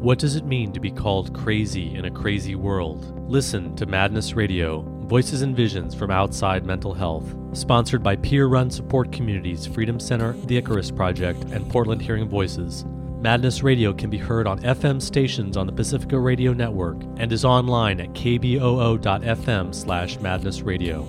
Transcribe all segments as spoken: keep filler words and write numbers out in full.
What does it mean to be called crazy in a crazy world? Listen to Madness Radio, Voices and Visions from Outside Mental Health. Sponsored by peer-run support communities Freedom Center, the Icarus Project, and Portland Hearing Voices. Madness Radio can be heard on F M stations on the Pacifica Radio Network and is online at k b o o dot f m slash madness radio.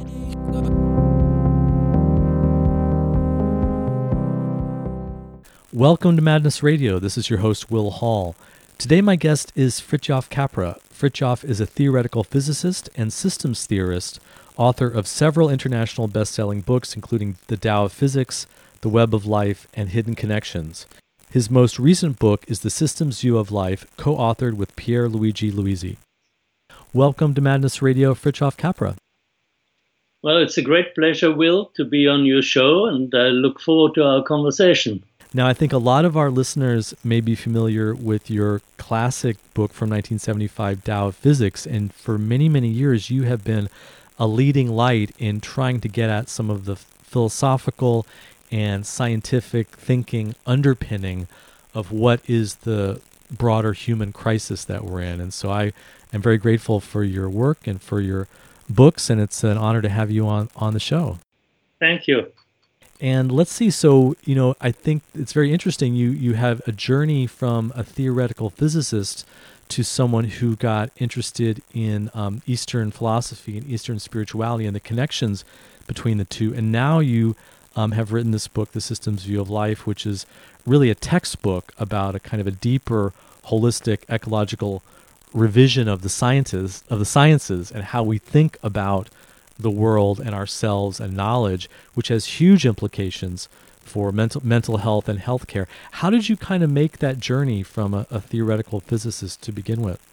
Welcome to Madness Radio. This is your host, Will Hall. Today my guest is Fritjof Capra. Fritjof is a theoretical physicist and systems theorist, author of several international best-selling books, including The Tao of Physics, The Web of Life, and Hidden Connections. His most recent book is The Systems View of Life, co-authored with Pier Luigi Luisi. Welcome to Madness Radio, Fritjof Capra. Well, it's a great pleasure, Will, to be on your show, and I look forward to our conversation. Now, I think a lot of our listeners may be familiar with your classic book from nineteen seventy-five, Tao of Physics, and for many, many years you have been a leading light in trying to get at some of the philosophical and scientific thinking underpinning of what is the broader human crisis that we're in. And so I am very grateful for your work and for your books, and it's an honor to have you on, on the show. Thank you. And let's see, so, you know, I think it's very interesting. You you have a journey from a theoretical physicist to someone who got interested in um, Eastern philosophy and Eastern spirituality and the connections between the two. And now you um, have written this book, The Systems View of Life, which is really a textbook about a kind of a deeper, holistic, ecological revision of the sciences, of the sciences and how we think about the world and ourselves and knowledge, which has huge implications for mental mental health and healthcare. How did you kind of make that journey from a, a theoretical physicist to begin with?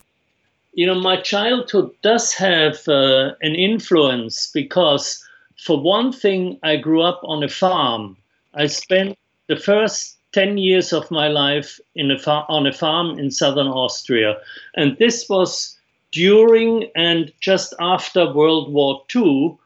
You know, my childhood does have uh, an influence because, for one thing, I grew up on a farm. I spent the first ten years of my life in a far- on a farm in southern Austria, and this was during and just after World War Two.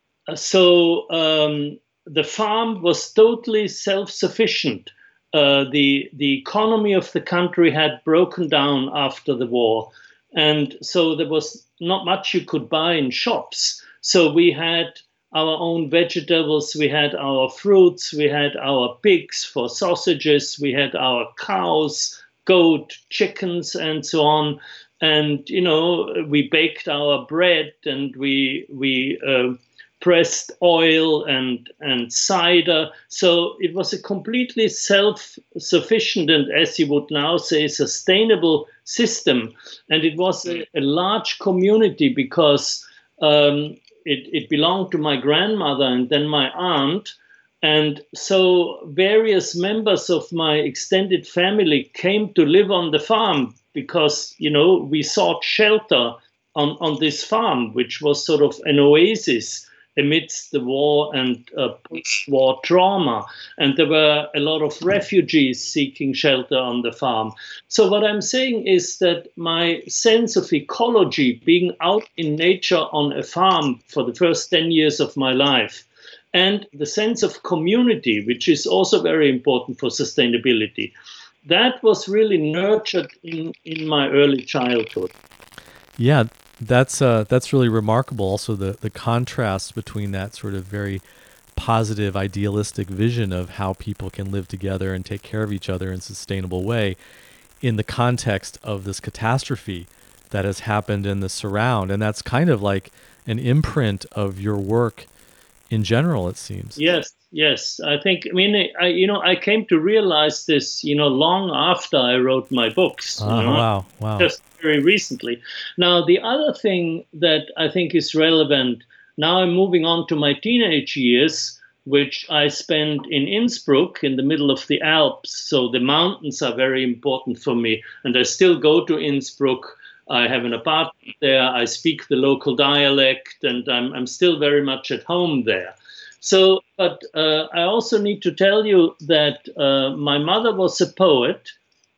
So um, the farm was totally self-sufficient. Uh, the, the economy of the country had broken down after the war. And so there was not much you could buy in shops. So we had our own vegetables, we had our fruits, we had our pigs for sausages, we had our cows, goat, chickens, and so on. And, you know, we baked our bread and we we uh, pressed oil and, and cider. So it was a completely self-sufficient and, as you would now say, sustainable system. And it was a, a large community because um, it, it belonged to my grandmother and then my aunt. And so various members of my extended family came to live on the farm because, you know, we sought shelter on, on this farm, which was sort of an oasis amidst the war and uh, post-war trauma. And there were a lot of refugees seeking shelter on the farm. So what I'm saying is that my sense of ecology, being out in nature on a farm for the first ten years of my life, and the sense of community, which is also very important for sustainability, that was really nurtured in, in my early childhood. Yeah, that's uh, that's really remarkable. Also, the, the contrast between that sort of very positive, idealistic vision of how people can live together and take care of each other in a sustainable way in the context of this catastrophe that has happened in the surround. And that's kind of like an imprint of your work in general, it seems. Yes, yes. I think, I mean, I, you know, I came to realize this, you know, long after I wrote my books. Oh, you know, wow, wow. Just very recently. Now, the other thing that I think is relevant, now I'm moving on to my teenage years, which I spent in Innsbruck in the middle of the Alps. So the mountains are very important for me. And I still go to Innsbruck. I have an apartment there, I speak the local dialect, and I'm, I'm still very much at home there. So, but uh, I also need to tell you that uh, my mother was a poet,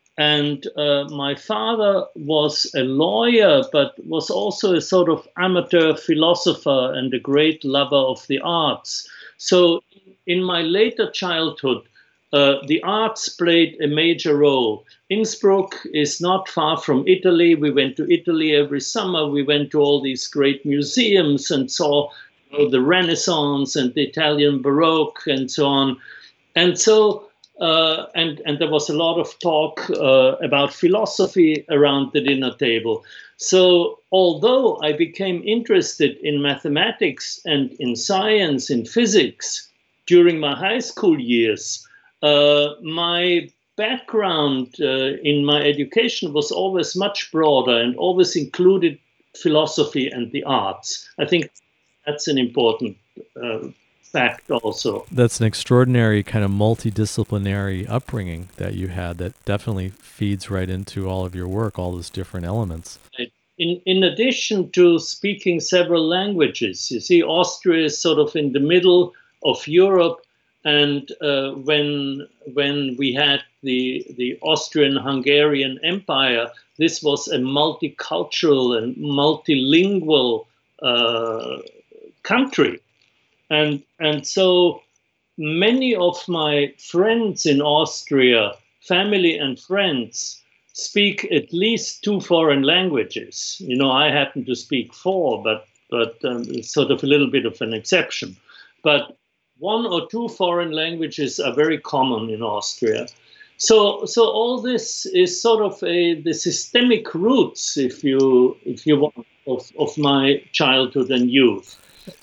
and uh, my father was a lawyer, but was also a sort of amateur philosopher and a great lover of the arts. So in my later childhood, uh, the arts played a major role. Innsbruck is not far from Italy. We went to Italy every summer. We went to all these great museums and saw, you know, the Renaissance and the Italian Baroque and so on. And so, uh, and, and there was a lot of talk uh, about philosophy around the dinner table. So although I became interested in mathematics and in science, in physics during my high school years, uh, my background uh, in my education was always much broader and always included philosophy and the arts. I think that's an important uh, fact also. That's an extraordinary kind of multidisciplinary upbringing that you had that definitely feeds right into all of your work, all those different elements. In, in addition to speaking several languages, you see, Austria is sort of in the middle of Europe. And uh, when when we had the the Austrian-Hungarian Empire, this was a multicultural and multilingual uh, country, and and so many of my friends in Austria, family and friends, speak at least two foreign languages. You know, I happen to speak four, but but um, it's sort of a little bit of an exception, but one or two foreign languages are very common in Austria. So, so all this is sort of a, the systemic roots, if you if you want, of, of my childhood and youth.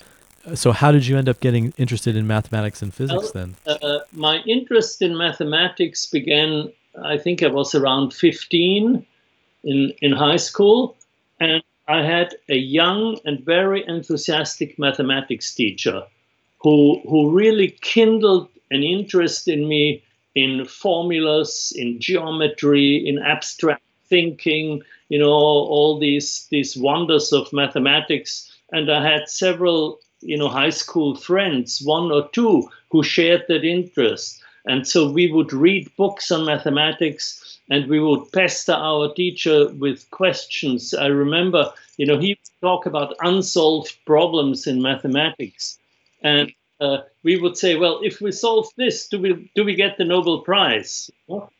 So how did you end up getting interested in mathematics and physics well, then? Uh, my interest in mathematics began, I think I was around fifteen in, in high school, and I had a young and very enthusiastic mathematics teacher who who really kindled an interest in me in formulas, in geometry, in abstract thinking, you know, all these these wonders of mathematics. And I had several, you know, high school friends, one or two, who shared that interest. And so we would read books on mathematics and we would pester our teacher with questions. I remember, you know, he would talk about unsolved problems in mathematics. And uh, we would say, well, if we solve this, do we do we get the Nobel Prize?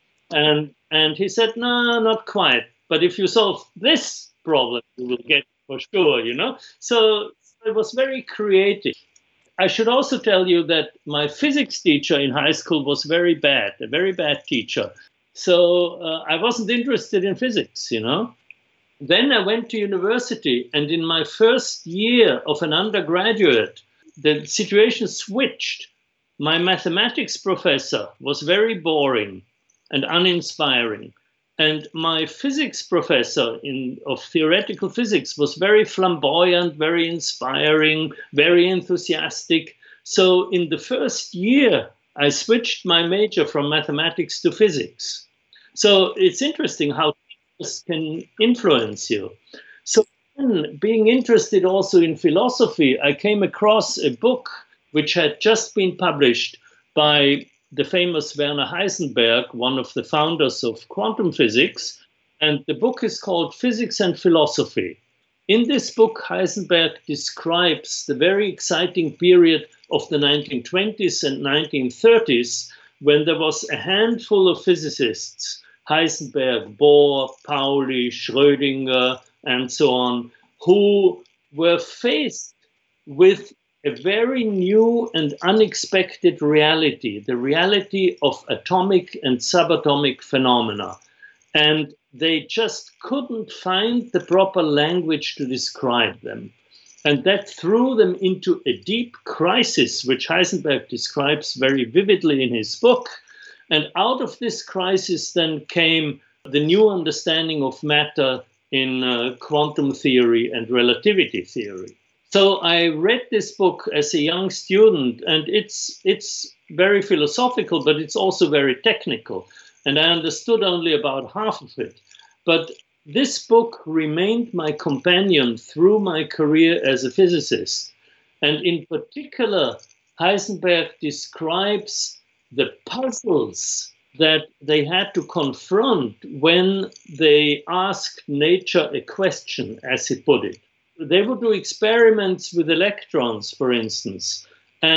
And and he said, no, not quite. But if you solve this problem, you will get it for sure, you know? So it was very creative. I should also tell you that my physics teacher in high school was very bad, a very bad teacher. So uh, I wasn't interested in physics, you know? Then I went to university, and in my first year of an undergraduate, the situation switched. My mathematics professor was very boring and uninspiring. And my physics professor in, of theoretical physics was very flamboyant, very inspiring, very enthusiastic. So in the first year, I switched my major from mathematics to physics. So it's interesting how this can influence you. So being interested also in philosophy, I came across a book which had just been published by the famous Werner Heisenberg, one of the founders of quantum physics. And the book is called Physics and Philosophy. In this book, Heisenberg describes the very exciting period of the nineteen twenties and nineteen thirties, when there was a handful of physicists, Heisenberg, Bohr, Pauli, Schrödinger, and so on, who were faced with a very new and unexpected reality, the reality of atomic and subatomic phenomena. And they just couldn't find the proper language to describe them. And that threw them into a deep crisis, which Heisenberg describes very vividly in his book. And out of this crisis then came the new understanding of matter in uh, quantum theory and relativity theory. So I read this book as a young student, and it's it's very philosophical, but it's also very technical. And I understood only about half of it. But this book remained my companion through my career as a physicist. And in particular, Heisenberg describes the puzzles that they had to confront when they asked nature a question, as he put it. They would do experiments with electrons, for instance, and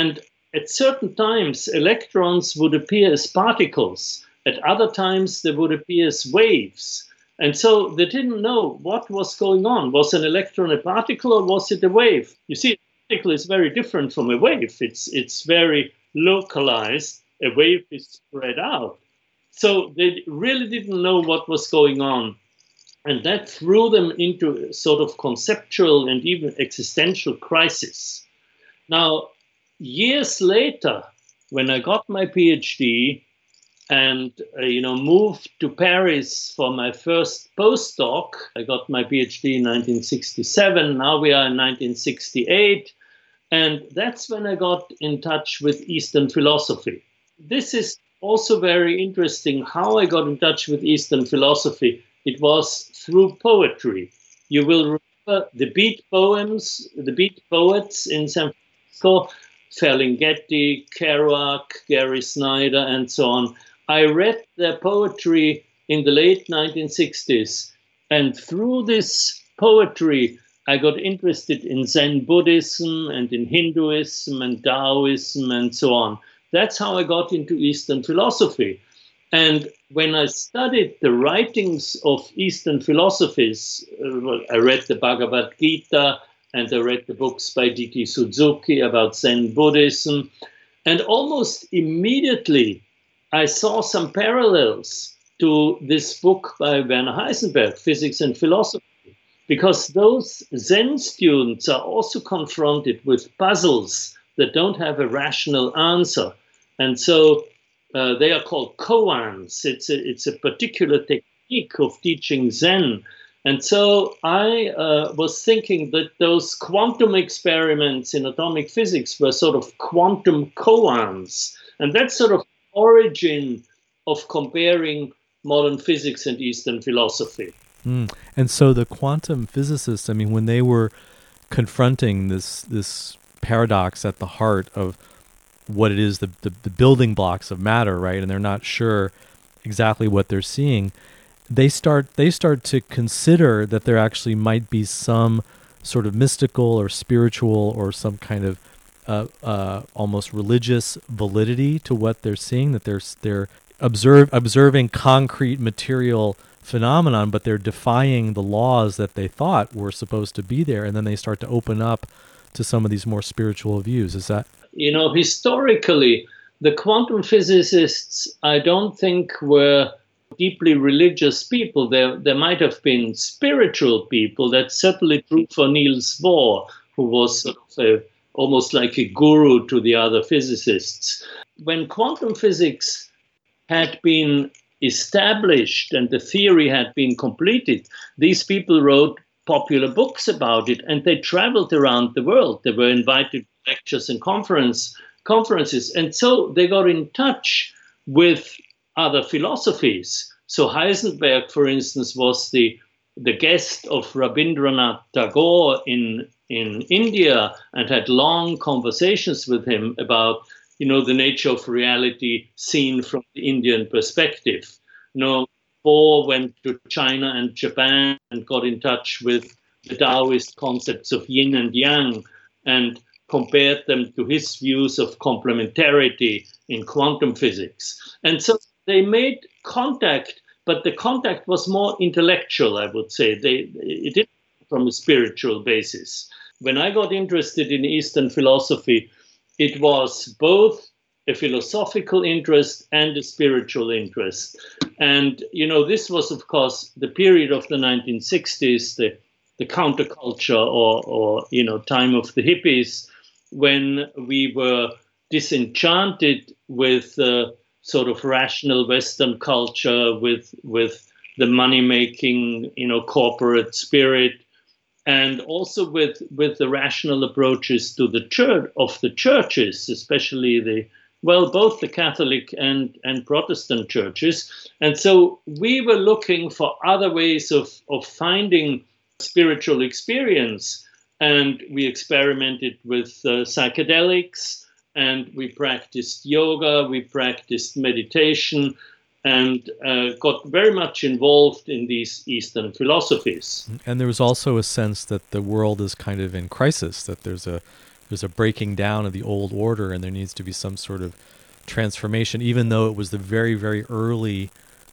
at certain times, electrons would appear as particles. At other times, they would appear as waves. And so they didn't know what was going on. Was an electron a particle or was it a wave? You see, a particle is very different from a wave. It's, it's very localized. A wave is spread out. So they really didn't know what was going on. And that threw them into a sort of conceptual and even existential crisis. Now, years later, when I got my PhD and uh, you know moved to Paris for my first postdoc, I got my PhD in nineteen sixty-seven. Now we are in nineteen sixty-eight. And that's when I got in touch with Eastern philosophy. This is also very interesting how I got in touch with Eastern philosophy. It was through poetry. You will remember the Beat poems, the Beat poets in San Francisco, Ferlinghetti, Kerouac, Gary Snyder, and so on. I read their poetry in the late nineteen sixties, and through this poetry, I got interested in Zen Buddhism and in Hinduism and Taoism and so on. That's how I got into Eastern philosophy. And when I studied the writings of Eastern philosophies, uh, I read the Bhagavad Gita and I read the books by D T Suzuki about Zen Buddhism. And almost immediately, I saw some parallels to this book by Werner Heisenberg, Physics and Philosophy, because those Zen students are also confronted with puzzles that don't have a rational answer. And so uh, they are called koans. It's a, it's a particular technique of teaching Zen. And so I uh, was thinking that those quantum experiments in atomic physics were sort of quantum koans. And that's sort of origin of comparing modern physics and Eastern philosophy. Mm. And so the quantum physicists, I mean, when they were confronting this this paradox at the heart of what it is, the, the, the building blocks of matter, right? And they're not sure exactly what they're seeing. They start they start to consider that there actually might be some sort of mystical or spiritual or some kind of uh, uh, almost religious validity to what they're seeing. That they're they're observe observing concrete material phenomenon, but they're defying the laws that they thought were supposed to be there, and then they start to open up to some of these more spiritual views. Is that? You know, historically, the quantum physicists, I don't think were deeply religious people. There, there might have been spiritual people. That's certainly true for Niels Bohr, who was sort of a, almost like a guru to the other physicists. When quantum physics had been established and the theory had been completed, these people wrote popular books about it, and they traveled around the world. They were invited to lectures and conference conferences, and so they got in touch with other philosophies. So Heisenberg, for instance, was the the guest of Rabindranath Tagore in in India and had long conversations with him about, you know, the nature of reality seen from the Indian perspective. You know, Bohr went to China and Japan and got in touch with the Taoist concepts of yin and yang and compared them to his views of complementarity in quantum physics. And so they made contact, but the contact was more intellectual, I would say. They, it didn't come from a spiritual basis. When I got interested in Eastern philosophy, it was both a philosophical interest and a spiritual interest. And, you know, this was, of course, the period of the nineteen sixties, the, the counterculture or, or, you know, time of the hippies, when we were disenchanted with uh, sort of rational Western culture, with with the money-making, you know, corporate spirit, and also with with the rational approaches to the church of the churches, especially the well, both the Catholic and and Protestant churches. And so we were looking for other ways of of finding spiritual experience, and we experimented with uh, psychedelics, and we practiced yoga, we practiced meditation, and uh, got very much involved in these Eastern philosophies. And there was also a sense that the world is kind of in crisis, that there's a there's a breaking down of the old order, and there needs to be some sort of transformation, even though it was the very, very early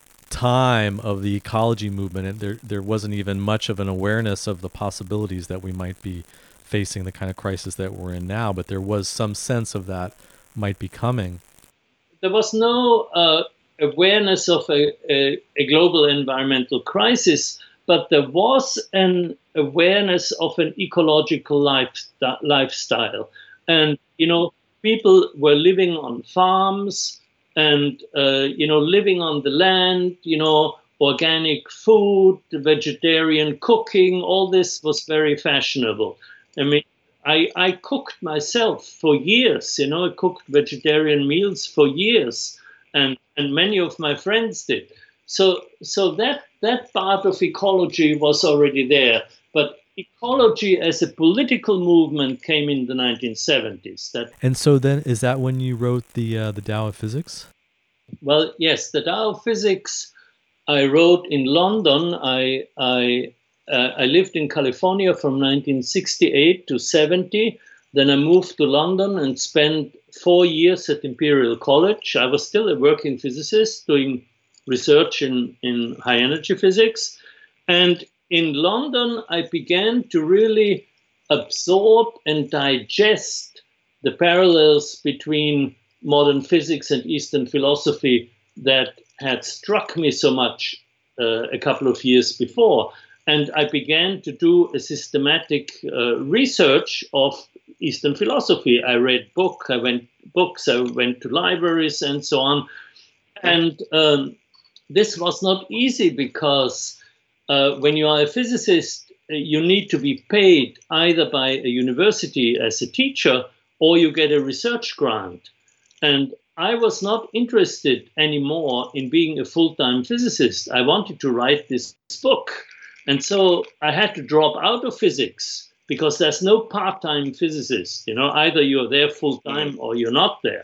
time of the ecology movement, and there there wasn't even much of an awareness of the possibilities that we might be facing the kind of crisis that we're in now, but there was some sense of that might be coming. There was no uh, awareness of a, a, a global environmental crisis, but there was an awareness of an ecological life, lifestyle. And, you know, people were living on farms and, uh, you know, living on the land, you know, organic food, vegetarian cooking, all this was very fashionable. I mean, I, I cooked myself for years, you know, I cooked vegetarian meals for years, and, and many of my friends did. So so that, that part of ecology was already there. But ecology as a political movement came in the nineteen seventies. That, and so then, is that when you wrote the uh, the Tao of Physics? Well, yes, the Tao of Physics I wrote in London. I I uh, I lived in California from nineteen sixty-eight to seventy. Then I moved to London and spent four years at Imperial College. I was still a working physicist doing research in, in high energy physics. And in London, I began to really absorb and digest the parallels between modern physics and Eastern philosophy that had struck me so much uh, a couple of years before. And I began to do a systematic uh, research of Eastern philosophy. I read book, I went books, I went to libraries and so on. And um, this was not easy because uh, when you are a physicist, you need to be paid either by a university as a teacher or you get a research grant. And I was not interested anymore in being a full-time physicist. I wanted to write this book. And so I had to drop out of physics because there's no part-time physicist. You know, either you're there full-time or you're not there.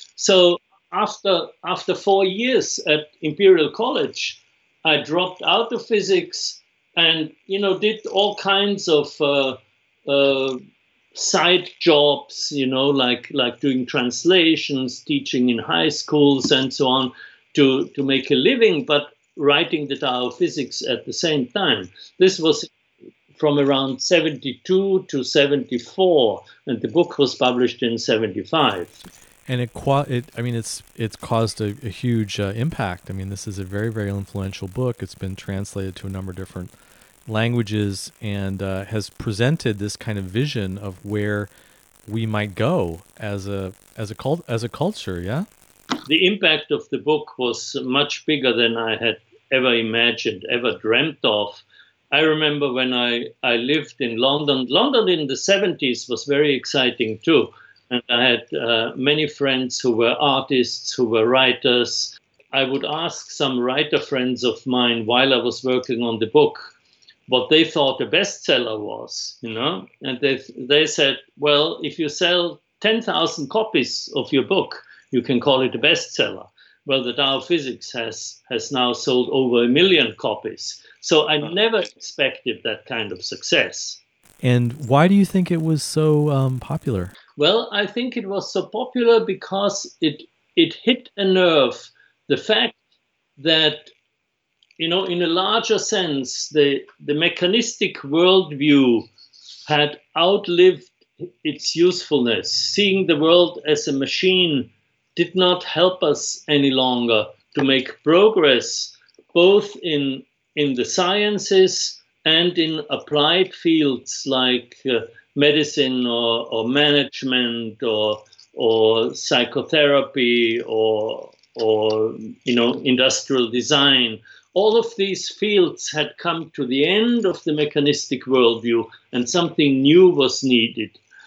So after after four years at Imperial College, I dropped out of physics and, you know, did all kinds of uh, uh, side jobs, you know, like like doing translations, teaching in high schools and so on to, to make a living, but writing the Tao of Physics at the same time. This was from around seventy-two to seventy-four, and the book was published in seventy-five. And it, it I mean, it's it's caused a, a huge uh, impact. I mean, this is a very, very influential book. It's been translated to a number of different languages and uh, has presented this kind of vision of where we might go as a as a cult as a culture. Yeah. The impact of the book was much bigger than I had ever imagined, ever dreamt of. I remember when I, I lived in London. London in the seventies was very exciting too. And I had uh, many friends who were artists, who were writers. I would ask some writer friends of mine while I was working on the book what they thought a bestseller was, you know. And they, they said, well, if you sell ten thousand copies of your book, you can call it a bestseller. Well, the Tao of Physics has, has now sold over a million copies. So I never expected that kind of success. And why do you think it was so um, popular? Well, I think it was so popular because it it hit a nerve. The fact that, you know, in a larger sense, the, the mechanistic worldview had outlived its usefulness. Seeing the world as a machine did not help us any longer to make progress, both in, in the sciences and in applied fields like uh, medicine or, or management or or psychotherapy or or you know industrial design. All of these fields had come to the end of the mechanistic worldview, and something new was needed.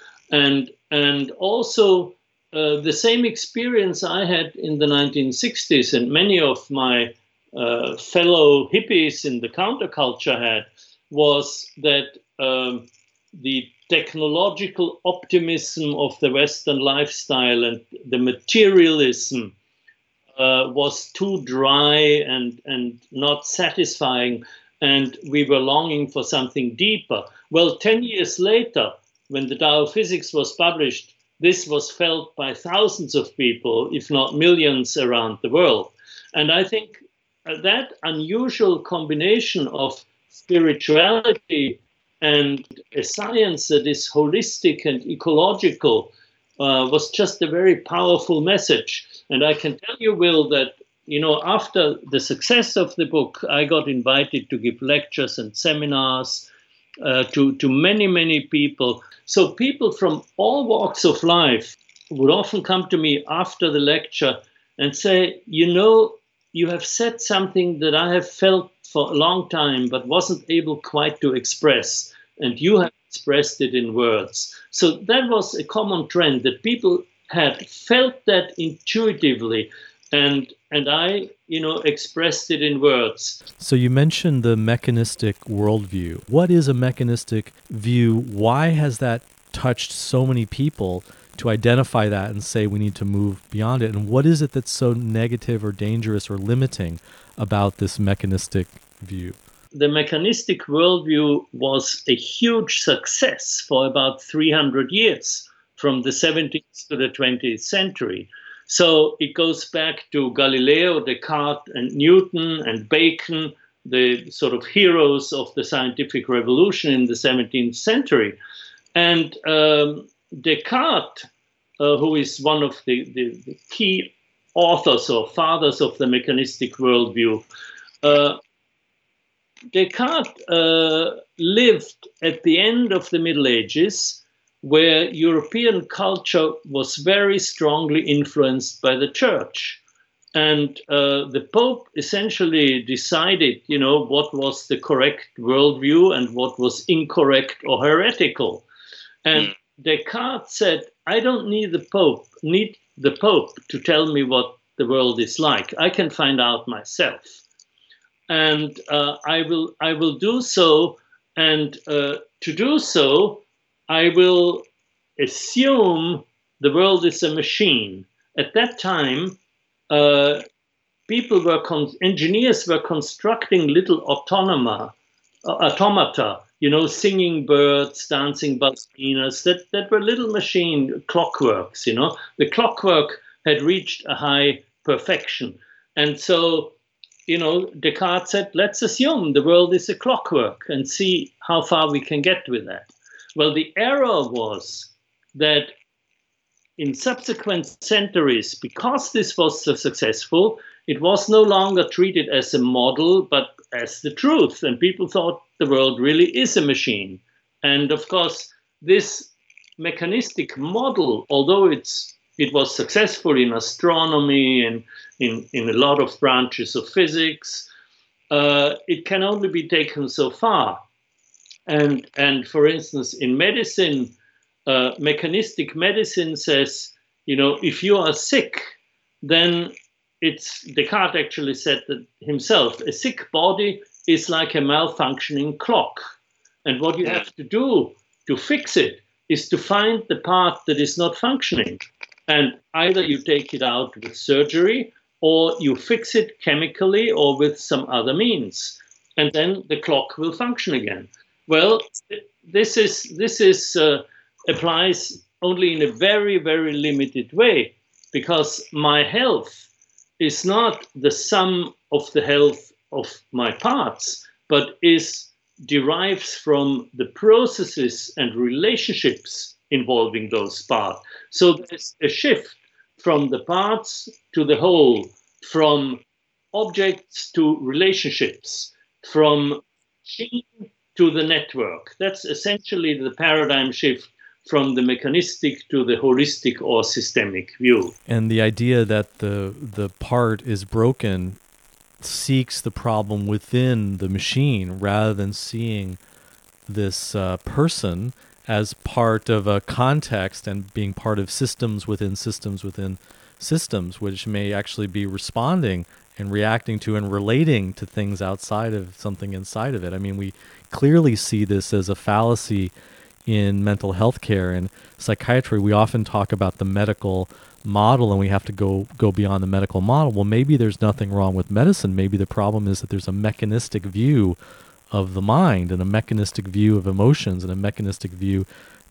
And and also uh, the same experience I had in the nineteen sixties, and many of my uh, fellow hippies in the counterculture had, was that um, the technological optimism of the Western lifestyle and the materialism uh, was too dry and, and not satisfying, and we were longing for something deeper. Well, ten years later, when the Tao of Physics was published, this was felt by thousands of people, if not millions, around the world. And I think that unusual combination of spirituality and a science that is holistic and ecological uh, was just a very powerful message. And I can tell you, Will, that you know, after the success of the book, I got invited to give lectures and seminars uh, to, to many, many people. So people from all walks of life would often come to me after the lecture and say, you know, you have said something that I have felt for a long time, but wasn't able quite to express. And you have expressed it in words. So that was a common trend, that people had felt that intuitively. And and I, you know, expressed it in words. So you mentioned the mechanistic worldview. What is a mechanistic view? Why has that touched so many people to identify that and say we need to move beyond it? And what is it that's so negative or dangerous or limiting about this mechanistic view? The mechanistic worldview was a huge success for about three hundred years, from the seventeenth to the twentieth century. So it goes back to Galileo, Descartes, and Newton, and Bacon, the sort of heroes of the scientific revolution in the seventeenth century. And um, Descartes, uh, who is one of the, the, the key authors or fathers of the mechanistic worldview, uh, Descartes uh, lived at the end of the Middle Ages, where European culture was very strongly influenced by the church. And uh, the Pope essentially decided, you know, what was the correct worldview and what was incorrect or heretical. And mm. Descartes said, I don't need the Pope, need the Pope to tell me what the world is like. I can find out myself. And uh, I will I will do so. And uh, to do so, I will assume the world is a machine. At that time, uh, people were, con- engineers were constructing little autonoma, uh, automata, you know, singing birds, dancing ballerinas, that, that were little machine clockworks, you know. The clockwork had reached a high perfection. And so, you know, Descartes said, let's assume the world is a clockwork and see how far we can get with that. Well, the error was that in subsequent centuries, because this was so successful, it was no longer treated as a model, but as the truth. And people thought the world really is a machine. And of course, this mechanistic model, although it's it was successful in astronomy and in, in a lot of branches of physics, uh, it can only be taken so far. And, and for instance, in medicine, uh, mechanistic medicine says, you know, if you are sick, then it's, Descartes actually said that himself, a sick body is like a malfunctioning clock. And what you have to do to fix it is to find the part that is not functioning. And either you take it out with surgery, or you fix it chemically or with some other means. And then the clock will function again. Well, this is this is uh, applies only in a very, very limited way, because my health is not the sum of the health of my parts, but is derives from the processes and relationships involving those parts. So there's a shift from the parts to the whole, from objects to relationships, from machine to the network. That's essentially the paradigm shift from the mechanistic to the holistic or systemic view. And the idea that the the part is broken seeks the problem within the machine rather than seeing this uh, person as part of a context and being part of systems within systems within systems, which may actually be responding and reacting to and relating to things outside of something inside of it. I mean, we clearly see this as a fallacy in mental health care and psychiatry. We often talk about the medical model and we have to go go beyond the medical model. Well, maybe there's nothing wrong with medicine. Maybe the problem is that there's a mechanistic view of the mind and a mechanistic view of emotions and a mechanistic view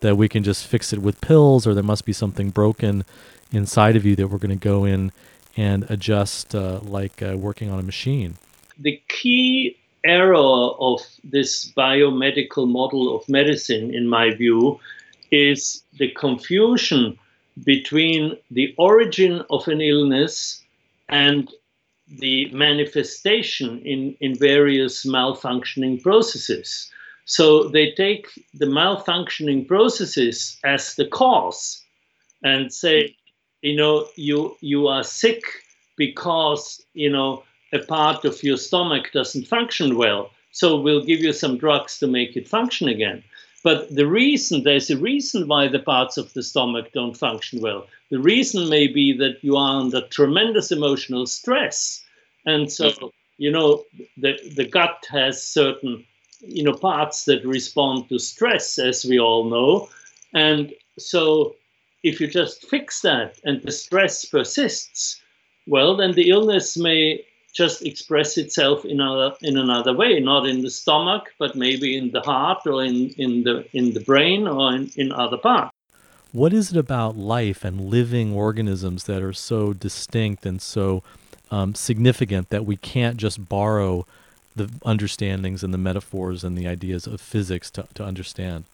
that we can just fix it with pills, or there must be something broken inside of you that we're going to go in and adjust uh, like uh, working on a machine. The key error of this biomedical model of medicine, in my view, is the confusion between the origin of an illness and the manifestation in, in various malfunctioning processes. So they take the malfunctioning processes as the cause and say, you know, you you are sick because, you know, a part of your stomach doesn't function well. So we'll give you some drugs to make it function again. But the reason, there's a reason why the parts of the stomach don't function well. The reason may be that you are under tremendous emotional stress. And so, you know, the, the gut has certain, you know, parts that respond to stress, as we all know. And so if you just fix that and the stress persists, well, then the illness may just express itself in another in another way, not in the stomach, but maybe in the heart or in, in the in the brain or in, in other parts. What is it about life and living organisms that are so distinct and so um, significant that we can't just borrow the understandings and the metaphors and the ideas of physics to, to understand?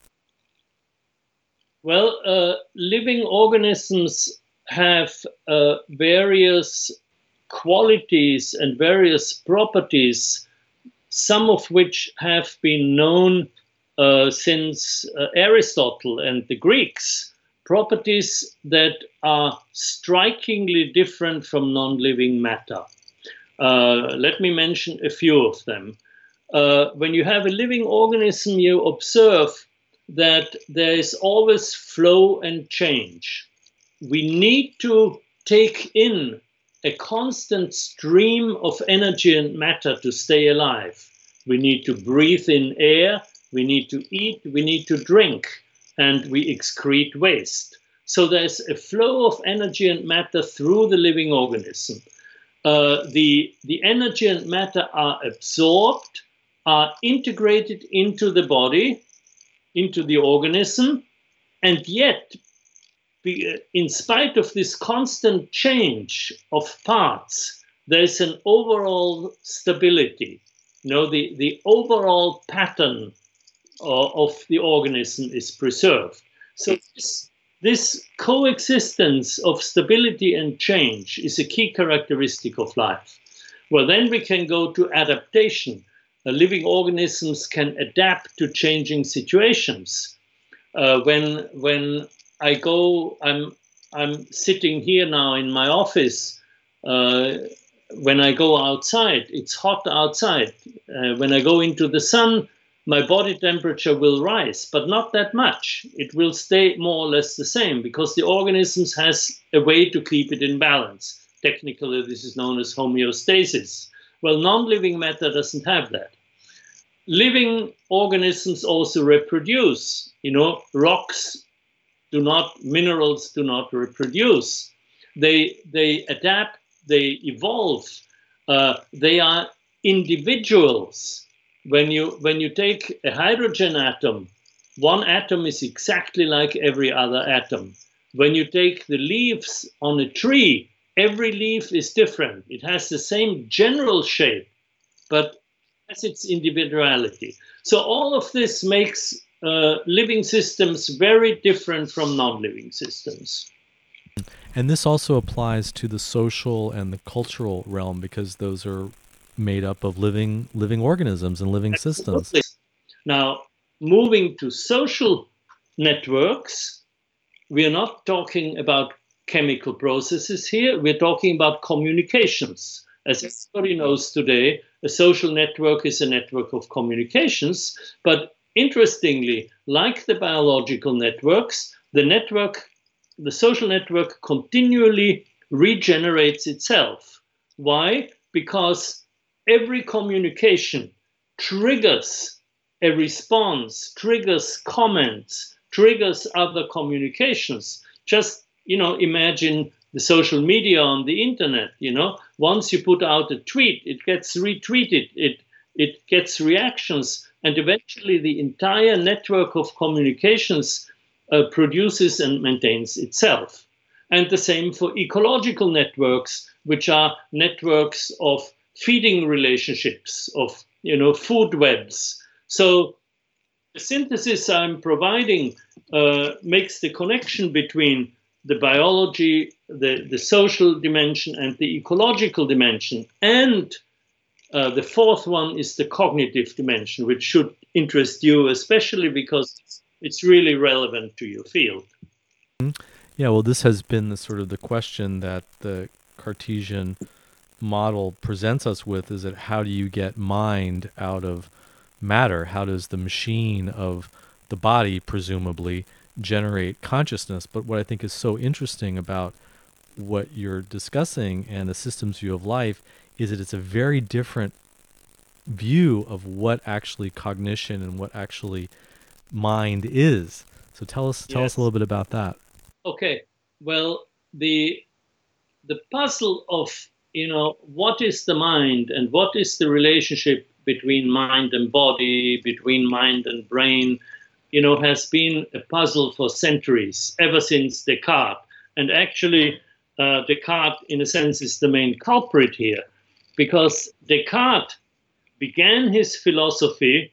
Well, uh, living organisms have uh, various qualities and various properties, some of which have been known uh, since uh, Aristotle and the Greeks, properties that are strikingly different from non-living matter. Uh, let me mention a few of them. Uh, when you have a living organism, you observe that there is always flow and change. We need to take in a constant stream of energy and matter to stay alive. We need to breathe in air, we need to eat, we need to drink, and we excrete waste. So there's a flow of energy and matter through the living organism. Uh, the, the energy and matter are absorbed, are integrated into the body, into the organism, and yet, in spite of this constant change of parts, there's an overall stability. You know, the, the overall pattern uh, of the organism is preserved. So this, this coexistence of stability and change is a key characteristic of life. Well, then we can go to adaptation. Uh, living organisms can adapt to changing situations. Uh, when when I go, I'm I'm sitting here now in my office. Uh, when I go outside, it's hot outside. Uh, when I go into the sun, my body temperature will rise, but not that much. It will stay more or less the same because the organism has a way to keep it in balance. Technically, this is known as homeostasis. Well, non-living matter doesn't have that. Living organisms also reproduce. You know, rocks do not, minerals do not reproduce. They, they adapt, they evolve. Uh, they are individuals. When you, when you take a hydrogen atom, one atom is exactly like every other atom. When you take the leaves on a tree, every leaf is different. It has the same general shape, but has its individuality. So all of this makes uh, living systems very different from non-living systems. And this also applies to the social and the cultural realm because those are made up of living living organisms and living Absolutely. systems. Now, moving to social networks, we are not talking about chemical processes here. We're talking about communications. As everybody knows today, a social network is a network of communications. But interestingly, like the biological networks, the network, the social network continually regenerates itself. Why? Because every communication triggers a response, triggers comments, triggers other communications. Just, you know, imagine the social media on the internet, you know. Once you put out a tweet, it gets retweeted, it, it gets reactions. And eventually the entire network of communications uh, produces and maintains itself. And the same for ecological networks, which are networks of feeding relationships, of you know, food webs. So the synthesis I'm providing uh, makes the connection between the biology, the, the social dimension, and the ecological dimension. And uh, the fourth one is the cognitive dimension, which should interest you, especially because it's, it's really relevant to your field. Yeah, well, this has been the sort of the question that the Cartesian model presents us with, is that how do you get mind out of matter? How does the machine of the body presumably generate consciousness? But what I think is so interesting about what you're discussing and the systems view of life is that it's a very different view of what actually cognition and what actually mind is. So tell us tell yes. us a little bit about that. Okay. Well, the the puzzle of, you know, what is the mind and what is the relationship between mind and body, between mind and brain, you know, has been a puzzle for centuries, ever since Descartes. And actually, uh, Descartes, in a sense, is the main culprit here, because Descartes began his philosophy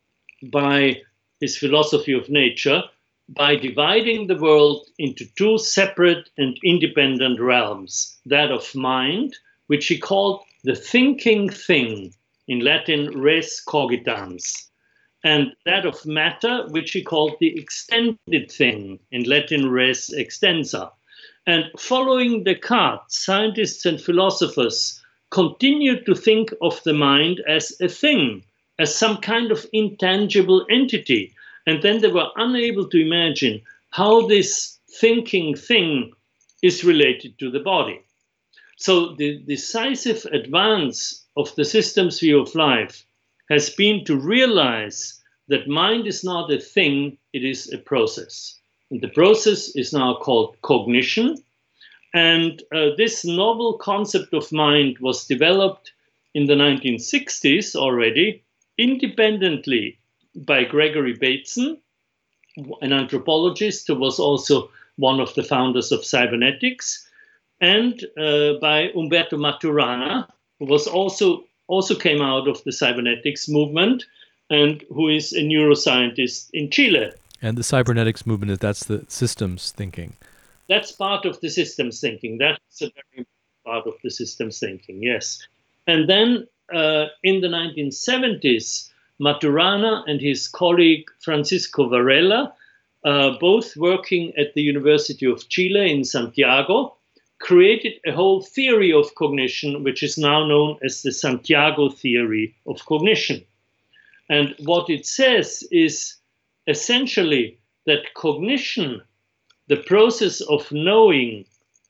by his philosophy of nature by dividing the world into two separate and independent realms, that of mind, which he called the thinking thing, in Latin res cogitans, and that of matter, which he called the extended thing, in Latin res extensa. And following Descartes, scientists and philosophers continued to think of the mind as a thing, as some kind of intangible entity. And then they were unable to imagine how this thinking thing is related to the body. So the decisive advance of the systems view of life has been to realize that mind is not a thing, it is a process. And the process is now called cognition. And uh, this novel concept of mind was developed in the nineteen sixties already, independently by Gregory Bateson, an anthropologist who was also one of the founders of cybernetics, and uh, by Umberto Maturana, who was also, also came out of the cybernetics movement and who is a neuroscientist in Chile. And the cybernetics movement, is that's the systems thinking. That's part of the systems thinking. That's a very part of the systems thinking, yes. And then uh, in the nineteen seventies, Maturana and his colleague Francisco Varela, uh, both working at the University of Chile in Santiago, created a whole theory of cognition, which is now known as the Santiago theory of cognition. And what it says is essentially that cognition, the process of knowing,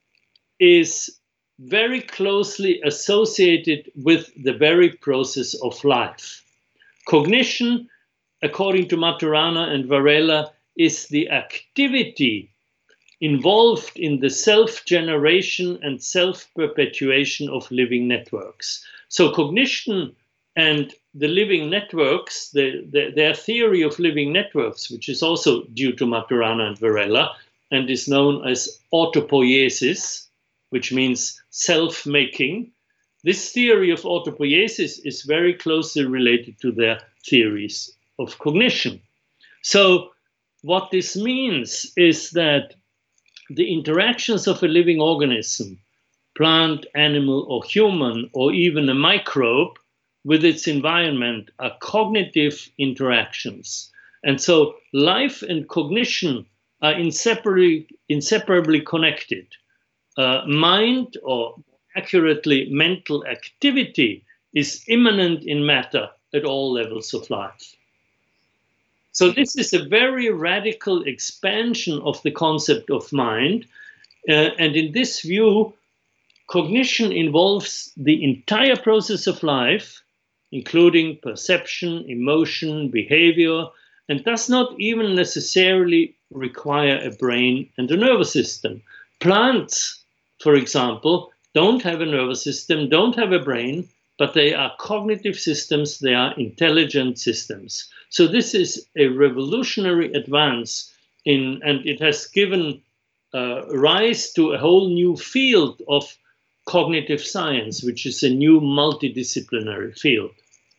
is very closely associated with the very process of life. Cognition, according to Maturana and Varela, is the activity involved in the self-generation and self-perpetuation of living networks. So cognition and the living networks, the, the, their theory of living networks, which is also due to Maturana and Varela, and is known as autopoiesis, which means self-making. This theory of autopoiesis is very closely related to their theories of cognition. So what this means is that the interactions of a living organism, plant, animal, or human, or even a microbe with its environment are cognitive interactions. And so life and cognition are inseparably, inseparably connected. Uh, mind, or accurately mental activity, is immanent in matter at all levels of life. So this is a very radical expansion of the concept of mind. Uh, and in this view, cognition involves the entire process of life, including perception, emotion, behavior, and does not even necessarily require a brain and a nervous system. Plants, for example, don't have a nervous system, don't have a brain, but they are cognitive systems, they are intelligent systems. So this is a revolutionary advance in, and it has given uh, rise to a whole new field of cognitive science, which is a new multidisciplinary field.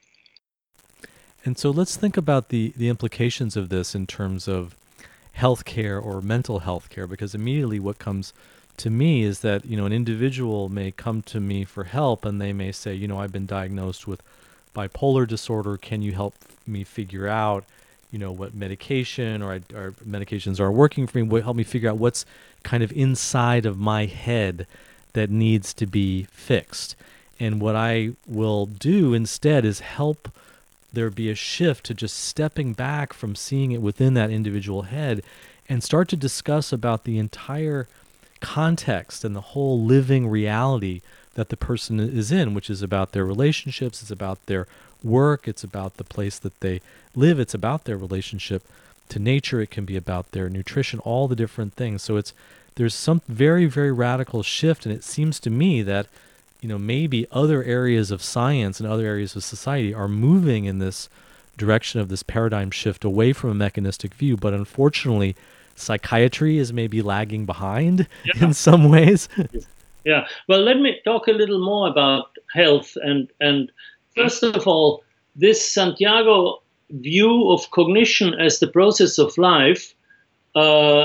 And so let's think about the, the implications of this in terms of healthcare or mental health care, because immediately what comes to me is that, you know, an individual may come to me for help and they may say, you know, I've been diagnosed with bipolar disorder. Can you help me figure out, you know, what medication or, I, or medications are working for me? What, help me figure out what's kind of inside of my head that needs to be fixed. And what I will do instead is help there be a shift to just stepping back from seeing it within that individual head and start to discuss about the entire context and the whole living reality that the person is in, which is about their relationships, it's about their work, it's about the place that they live, it's about their relationship to nature, it can be about their nutrition, all the different things. So it's there's some very, very radical shift, and it seems to me that, you know, maybe other areas of science and other areas of society are moving in this direction of this paradigm shift away from a mechanistic view, but unfortunately, psychiatry is maybe lagging behind yeah. in some ways. Yeah. Well, let me talk a little more about health. And, and first of all, this Santiago view of cognition as the process of life uh,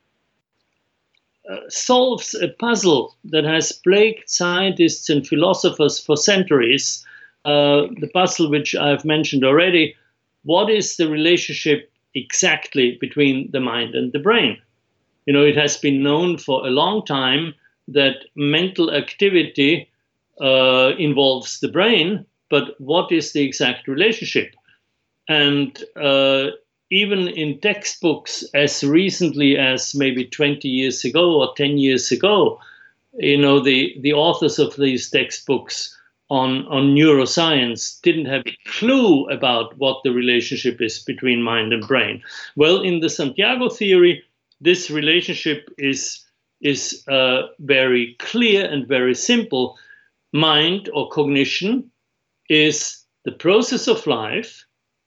uh, solves a puzzle that has plagued scientists and philosophers for centuries. Uh, the puzzle which I've mentioned already. What is the relationship exactly between the mind and the brain? You know, it has been known for a long time that mental activity uh, involves the brain, but what is the exact relationship? And uh, even in textbooks as recently as maybe twenty years ago or ten years ago, you know, the, the authors of these textbooks on, on neuroscience didn't have a clue about what the relationship is between mind and brain. Well, in the Santiago theory, this relationship is, is uh, very clear and very simple. Mind or cognition is the process of life,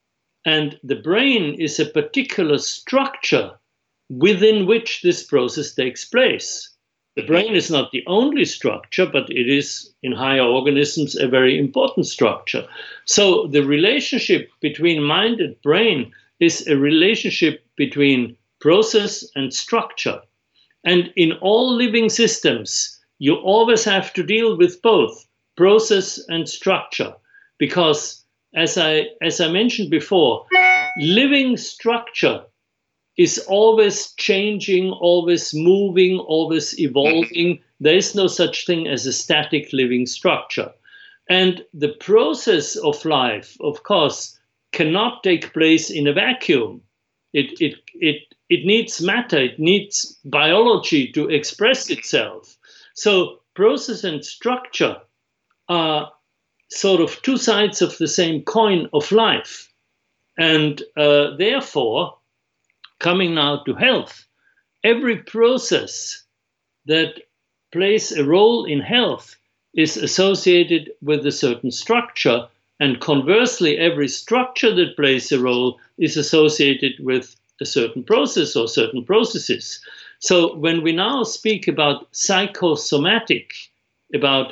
and the brain is a particular structure within which this process takes place. The brain is not the only structure, but it is, in higher organisms, a very important structure. So the relationship between mind and brain is a relationship between process and structure. And in all living systems, you always have to deal with both process and structure, because as I, as I mentioned before, living structure is always changing, always moving, always evolving. There is no such thing as a static living structure. And the process of life, of course, cannot take place in a vacuum. It, it, it, it needs matter, it needs biology to express itself. So process and structure are sort of two sides of the same coin of life. And uh, therefore, coming now to health, every process that plays a role in health is associated with a certain structure, and conversely, every structure that plays a role is associated with a certain process or certain processes. So when we now speak about psychosomatic, about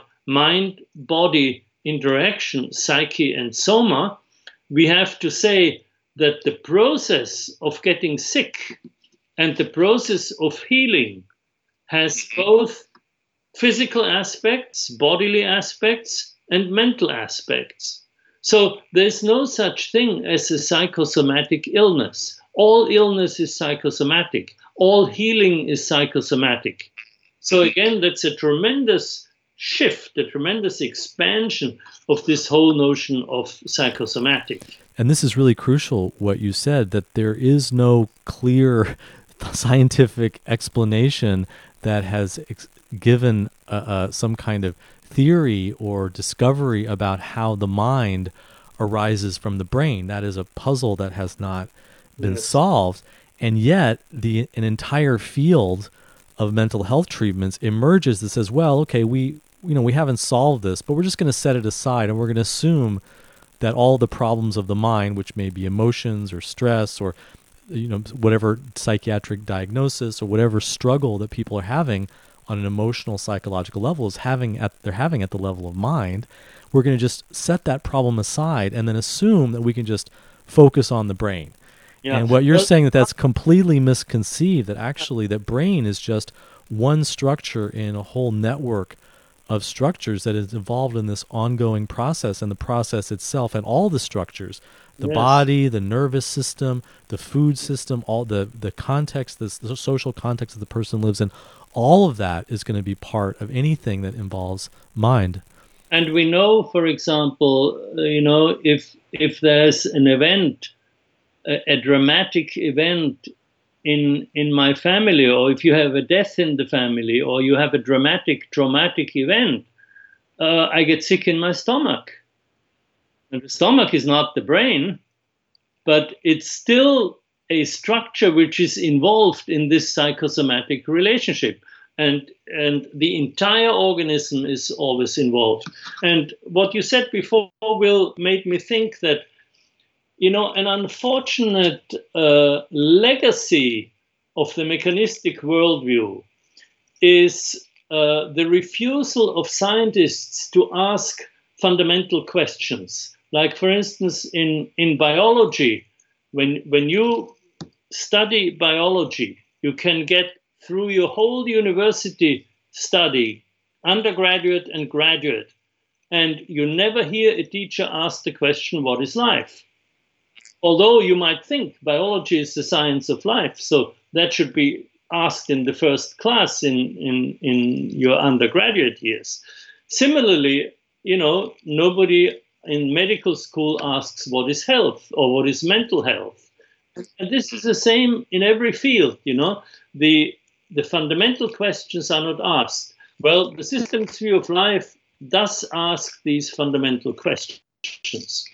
mind-body interaction, psyche and soma, we have to say that the process of getting sick and the process of healing has both physical aspects, bodily aspects, and mental aspects. So there's no such thing as a psychosomatic illness. All illness is psychosomatic. All healing is psychosomatic. So again, that's a tremendous shift, a tremendous expansion of this whole notion of psychosomatic. And this is really crucial, what you said, that there is no clear scientific explanation that has ex- given uh, uh, some kind of theory or discovery about how the mind arises from the brain. That is a puzzle that has not been yes. solved. And yet, the an entire field of mental health treatments emerges that says, well, okay, we you know, we haven't solved this, but we're just going to set it aside and we're going to assume that all the problems of the mind, which may be emotions or stress or, you know, whatever psychiatric diagnosis or whatever struggle that people are having on an emotional, psychological level is having at they're having at the level of mind, we're going to just set that problem aside and then assume that we can just focus on the brain. Yeah. And what you're well, saying that that's completely misconceived, that actually that brain is just one structure in a whole network of structures that is involved in this ongoing process, and the process itself and all the structures, the yes. body, the nervous system, the food system, all the, the context, the, the social context that the person lives in, all of that is going to be part of anything that involves mind. And we know, for example, you know, if if there's an event, a, a dramatic event in in my family, or if you have a death in the family, or you have a dramatic, traumatic event, uh, I get sick in my stomach. And the stomach is not the brain, but it's still a structure which is involved in this psychosomatic relationship. And and the entire organism is always involved. And what you said before, Will, made me think that, you know, an unfortunate uh, legacy of the mechanistic worldview is uh, the refusal of scientists to ask fundamental questions. Like, for instance, in, in biology, when, when you study biology, you can get through your whole university study, undergraduate and graduate, and you never hear a teacher ask the question, what is life? Although you might think biology is the science of life, so that should be asked in the first class in, in, in your undergraduate years. Similarly, you know, nobody in medical school asks what is health or what is mental health. And this is the same in every field, you know. The, the fundamental questions are not asked. Well, the systems view of life does ask these fundamental questions.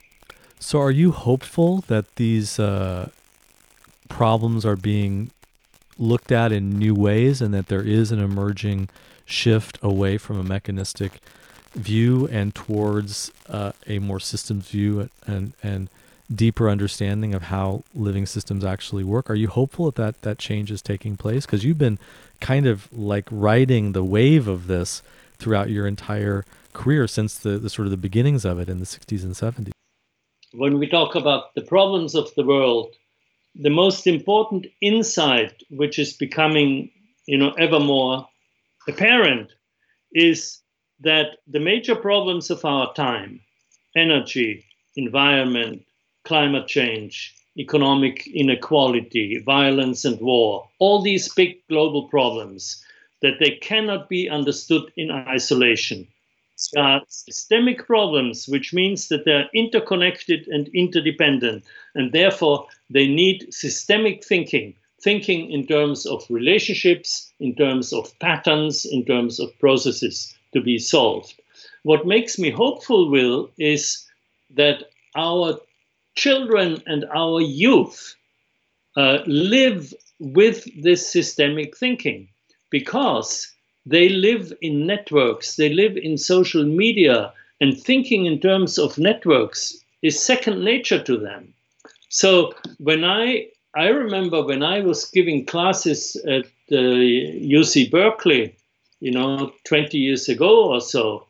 So are you hopeful that these uh, problems are being looked at in new ways and that there is an emerging shift away from a mechanistic view and towards uh, a more systems view and, and deeper understanding of how living systems actually work? Are you hopeful that that, that change is taking place? Because you've been kind of like riding the wave of this throughout your entire career since the, the sort of the beginnings of it in the sixties and seventies. When we talk about the problems of the world, the most important insight, which is becoming, you know, ever more apparent, is that the major problems of our time, energy, environment, climate change, economic inequality, violence and war, all these big global problems, that they cannot be understood in isolation. They are systemic problems, which means that they are interconnected and interdependent, and therefore they need systemic thinking, thinking in terms of relationships, in terms of patterns, in terms of processes to be solved. What makes me hopeful, Will, is that our children and our youth uh, live with this systemic thinking, because they live in networks, they live in social media, and thinking in terms of networks is second nature to them. So when I, I remember when I was giving classes at uh, U C Berkeley, you know, twenty years ago or so,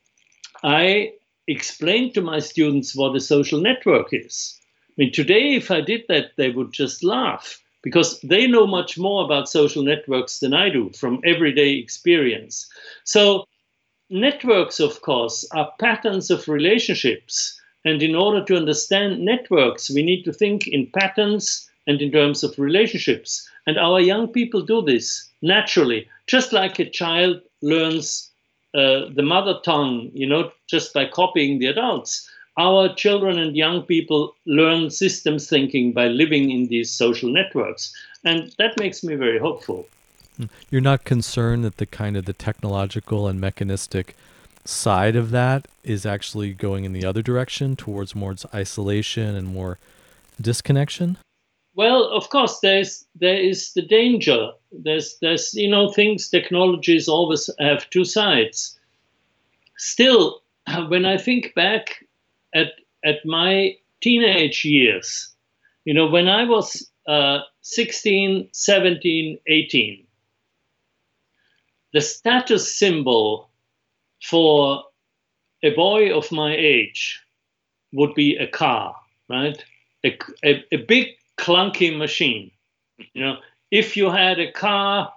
I explained to my students what a social network is. I mean, today, if I did that, they would just laugh, because they know much more about social networks than I do from everyday experience. So networks, of course, are patterns of relationships. And in order to understand networks, we need to think in patterns and in terms of relationships. And our young people do this naturally, just like a child learns uh, the mother tongue, you know, just by copying the adults. Our children and young people learn systems thinking by living in these social networks. And that makes me very hopeful. You're not concerned that the kind of the technological and mechanistic side of that is actually going in the other direction towards more isolation and more disconnection? Well, of course, there's there is the danger. There's there's you know things, technologies always have two sides. still, when I think back at at my teenage years, you know, when I was uh, sixteen, seventeen, eighteen, the status symbol for a boy of my age would be a car, right? A, a, a big clunky machine. You know, if you had a car,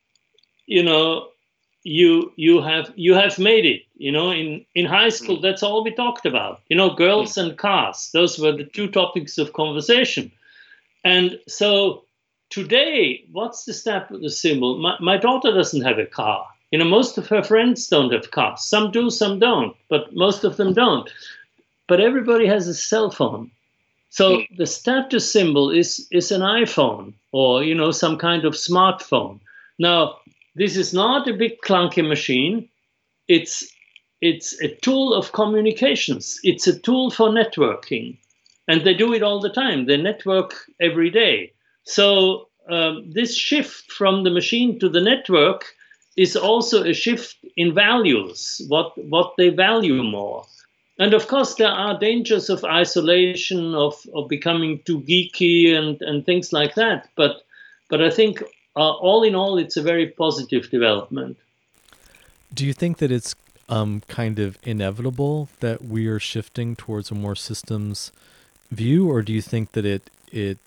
you know, you you have you have made it. You know, in in high school, that's all we talked about. You know, girls and cars. Those were the two topics of conversation. And so today, what's the status symbol? My, my daughter doesn't have a car. You know, most of her friends don't have cars. Some do, some don't, but most of them don't. But everybody has a cell phone. So the status symbol is, is an iPhone or, you know, some kind of smartphone. Now, this is not a big clunky machine. It's, it's a tool of communications. It's a tool for networking. And they do it all the time. They network every day. So um, this shift from the machine to the network is also a shift in values, what, what they value more. And of course, there are dangers of isolation, of, of becoming too geeky and, and things like that. But, but I think uh, all in all, it's a very positive development. Do you think that it's um, kind of inevitable that we are shifting towards a more systems view, or do you think that it it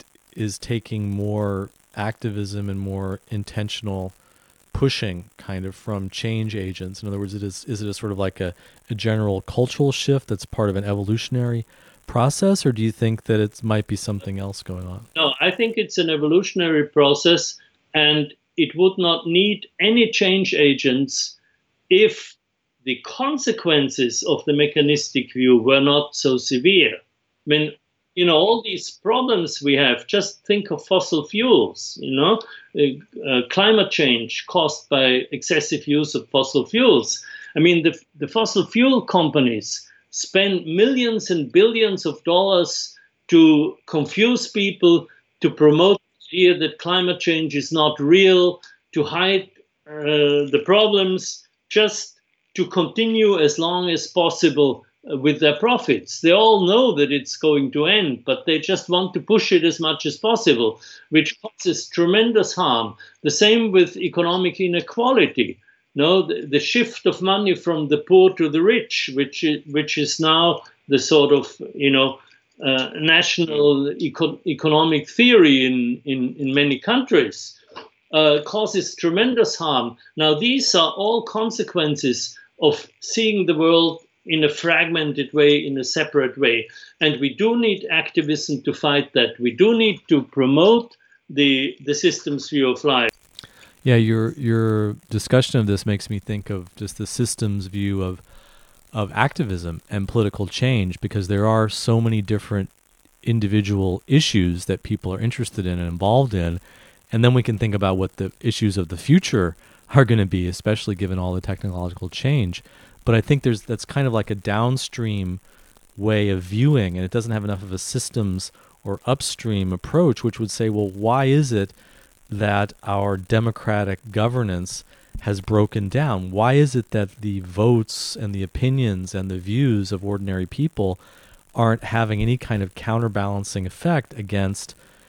is taking more activism and more intentional pushing kind of from change agents? In other words, it is is it a sort of like a, a general cultural shift that's part of an evolutionary process, or do you think that it might be something else going on? No, I think it's an evolutionary process, and it would not need any change agents if the consequences of the mechanistic view were not so severe. I mean, you know, all these problems we have, just think of fossil fuels, you know, uh, uh, climate change caused by excessive use of fossil fuels. I mean, the, the fossil fuel companies spend millions and billions of dollars to confuse people, to promote the idea that climate change is not real, to hide uh, the problems, just to continue as long as possible with their profits. They all know that it's going to end, but they just want to push it as much as possible, which causes tremendous harm. The same with economic inequality. No, the, the shift of money from the poor to the rich, which is, which is now the sort of, you know, uh, national eco- economic theory in, in, in many countries, uh, causes tremendous harm. Now, these are all consequences of seeing the world in a fragmented way, in a separate way. And we do need activism to fight that. We do need to promote the the systems view of life. Yeah, your your discussion of this makes me think of just the systems view of of activism and political change, because there are so many different individual issues that people are interested in and involved in. And then we can think about what the issues of the future are going to be, especially given all the technological change. But I think there's that's kind of like a downstream way of viewing, and it doesn't have enough of a systems or upstream approach, which would say, well, why is it that our democratic governance has broken down? Why is it that the votes and the opinions and the views of ordinary people aren't having any kind of counterbalancing effect against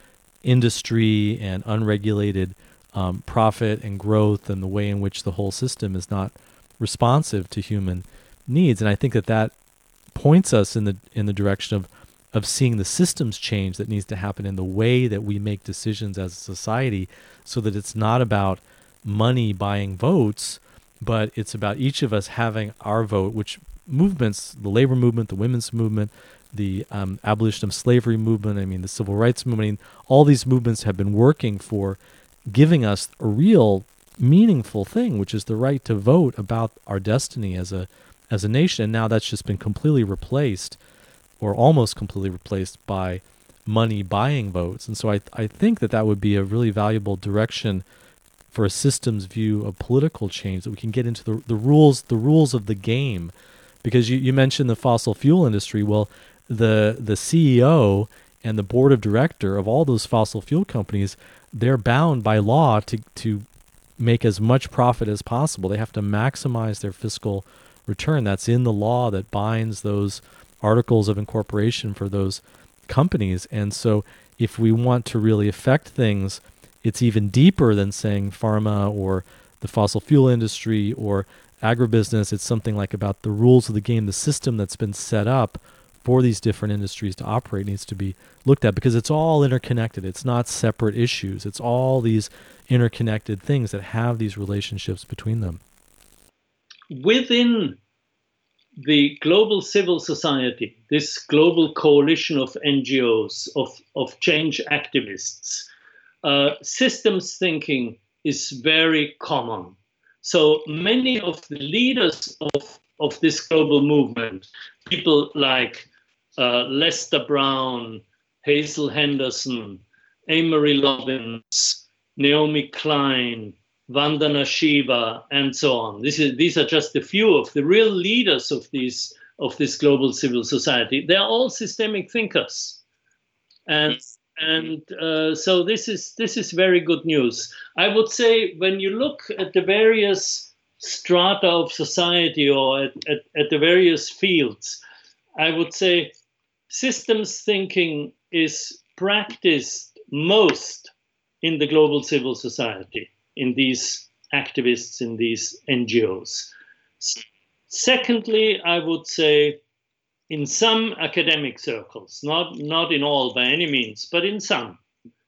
industry and unregulated um, profit and growth, and the way in which the whole system is not responsive to human needs? And I think that that points us in the in the direction of of seeing the systems change that needs to happen in the way that we make decisions as a society, so that it's not about money buying votes, but it's about each of us having our vote, which movements, the labor movement, the women's movement, the um, abolition of slavery movement, I mean, the civil rights movement, I mean, all these movements have been working for giving us a real meaningful thing, which is the right to vote about our destiny as a as a nation. And now that's just been completely replaced, or almost completely replaced, by money buying votes. And so I I think that that would be a really valuable direction for a systems view of political change, that we can get into the the rules the rules of the game. Because you, you mentioned the fossil fuel industry. Well, the the C E O and the board of director of all those fossil fuel companies, they're bound by law to to make as much profit as possible. They have to maximize their fiscal return. That's in the law that binds those articles of incorporation for those companies. And so if we want to really affect things, it's even deeper than saying pharma or the fossil fuel industry or agribusiness. It's something like about the rules of the game, the system that's been set up for these different industries to operate needs to be looked at, because it's all interconnected. It's not separate issues. It's all these interconnected things that have these relationships between them. Within the global civil society, this global coalition of N G Os, of, of change activists, uh, systems thinking is very common. So many of the leaders of, of this global movement, people like uh, Lester Brown, Hazel Henderson, Amory Lovins, Naomi Klein, Vandana Shiva, and so on. This is, these are just a few of the real leaders of these of this global civil society. They are all systemic thinkers, and and uh, so this is this is very good news. I would say when you look at the various strata of society or at, at, at the various fields, I would say systems thinking is practiced most in the global civil society, in these activists, in these N G Os. Secondly, I would say in some academic circles, not, not in all by any means, but in some.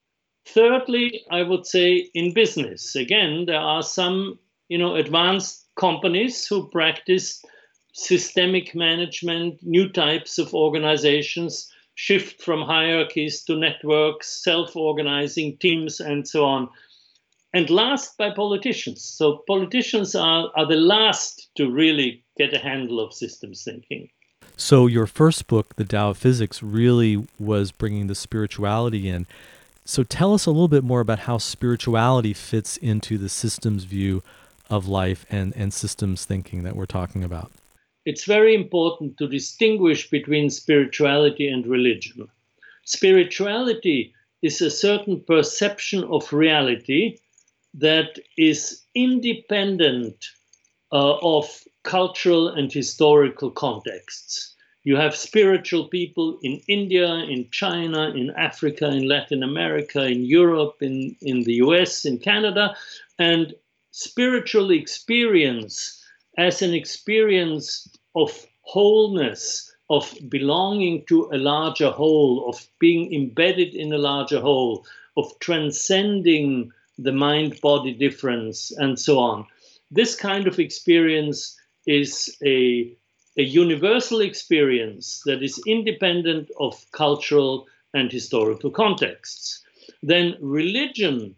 Thirdly, I would say in business. Again, there are some, you know, advanced companies who practice systemic management, new types of organizations, shift from hierarchies to networks, self-organizing teams, and so on. And last, by politicians. So politicians are, are the last to really get a handle of systems thinking. So your first book, The Tao of Physics, really was bringing the spirituality in. So tell us a little bit more about how spirituality fits into the systems view of life and, and systems thinking that we're talking about. It's very important to distinguish between spirituality and religion. Spirituality is a certain perception of reality that is independent uh, of cultural and historical contexts. You have spiritual people in India, in China, in Africa, in Latin America, in Europe, in, in the U S, in Canada, and spiritual experience as an experience of wholeness, of belonging to a larger whole, of being embedded in a larger whole, of transcending the mind-body difference, and so on. This kind of experience is a, a universal experience that is independent of cultural and historical contexts. Then religion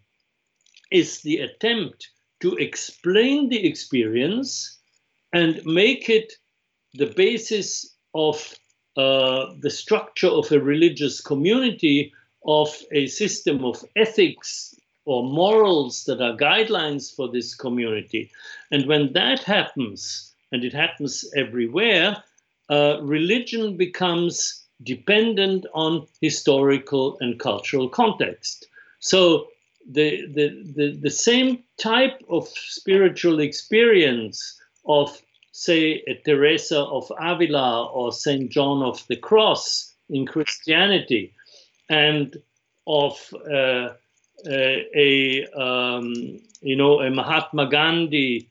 is the attempt to explain the experience and make it the basis of uh, the structure of a religious community, of a system of ethics or morals that are guidelines for this community. And when that happens, and it happens everywhere, uh, religion becomes dependent on historical and cultural context. So the, the, the, the same type of spiritual experience of, say, a Teresa of Avila or Saint John of the Cross in Christianity, and of uh, a, a um, you know a Mahatma Gandhi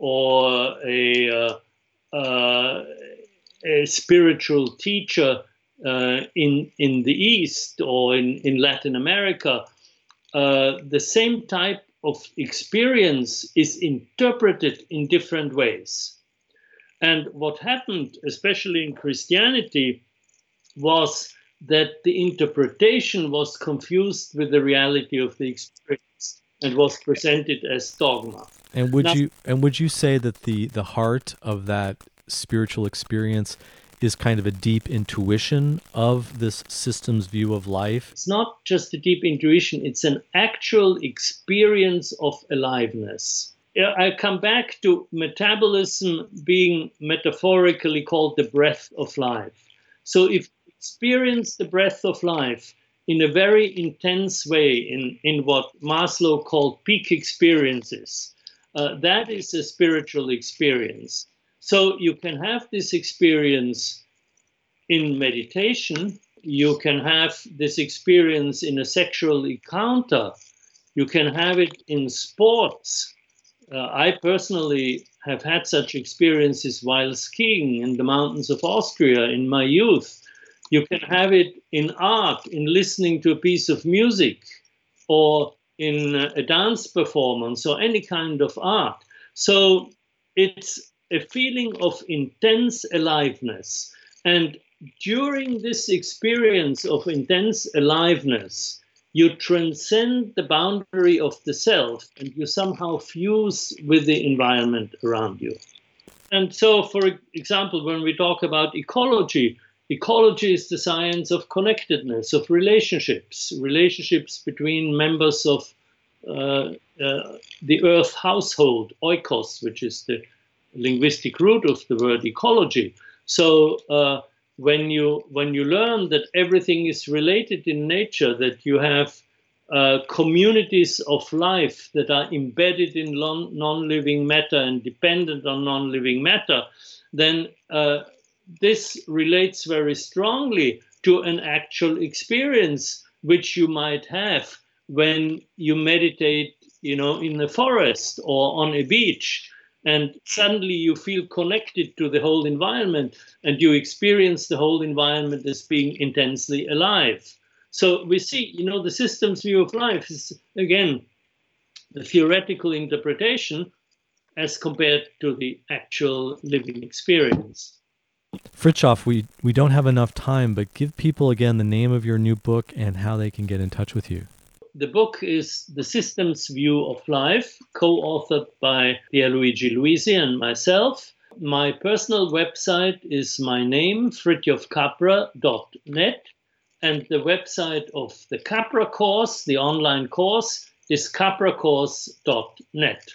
or a, uh, uh, a spiritual teacher uh, in in the East or in, in Latin America, uh, the same type of experience is interpreted in different ways. And what happened, especially in Christianity, was that the interpretation was confused with the reality of the experience and was presented as dogma. And would now, you and would you say that the, the heart of that spiritual experience is kind of a deep intuition of this systems view of life? It's not just a deep intuition, it's an actual experience of aliveness. I come back to metabolism being metaphorically called the breath of life. So if you experience the breath of life in a very intense way, in, in what Maslow called peak experiences, uh, that is a spiritual experience. So you can have this experience in meditation. You can have this experience in a sexual encounter. You can have it in sports. Uh, I personally have had such experiences while skiing in the mountains of Austria in my youth. You can have it in art, in listening to a piece of music, or in a dance performance, or any kind of art. So it's a feeling of intense aliveness. And during this experience of intense aliveness, you transcend the boundary of the self and you somehow fuse with the environment around you. And so, for example, when we talk about ecology, ecology is the science of connectedness, of relationships, relationships between members of uh, uh, the earth household, oikos, which is the linguistic root of the word ecology. So uh, when you when you learn that everything is related in nature, that you have uh, communities of life that are embedded in non- non-living matter and dependent on non-living matter, then uh, this relates very strongly to an actual experience which you might have when you meditate, you know, in a forest or on a beach. And suddenly you feel connected to the whole environment and you experience the whole environment as being intensely alive. So we see, you know, the systems view of life is, again, the theoretical interpretation as compared to the actual living experience. Fritjof, we, we don't have enough time, but give people again the name of your new book and how they can get in touch with you. The book is The Systems View of Life, co-authored by Pierluigi Luisi and myself. My personal website is my name, fritjof capra dot net, and the website of the Capra course, the online course, is capra course dot net.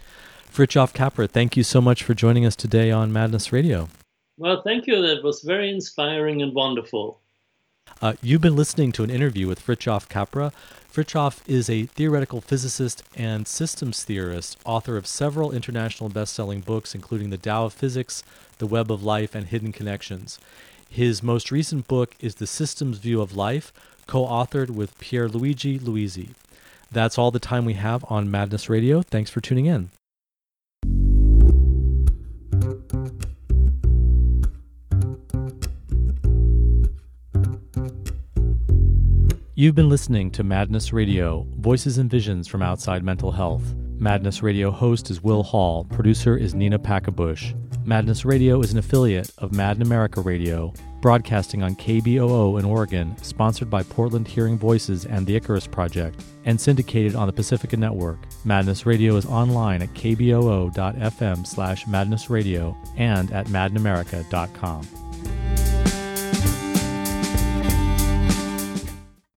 Fritjof Capra, thank you so much for joining us today on Madness Radio. Well, thank you. That was very inspiring and wonderful. Uh, you've been listening to an interview with Fritjof Capra. Fritjof is a theoretical physicist and systems theorist, author of several international best-selling books, including The Tao of Physics, The Web of Life, and Hidden Connections. His most recent book is The Systems View of Life, co-authored with Pierluigi Luisi. That's all the time we have on Madness Radio. Thanks for tuning in. You've been listening to Madness Radio, Voices and Visions from Outside Mental Health. Madness Radio host is Will Hall. Producer is Nina Packabush. Madness Radio is an affiliate of Mad in America Radio, broadcasting on K B O O in Oregon, sponsored by Portland Hearing Voices and the Icarus Project, and syndicated on the Pacifica Network. Madness Radio is online at kboo dot f m slash madness radio and at mad in america dot com.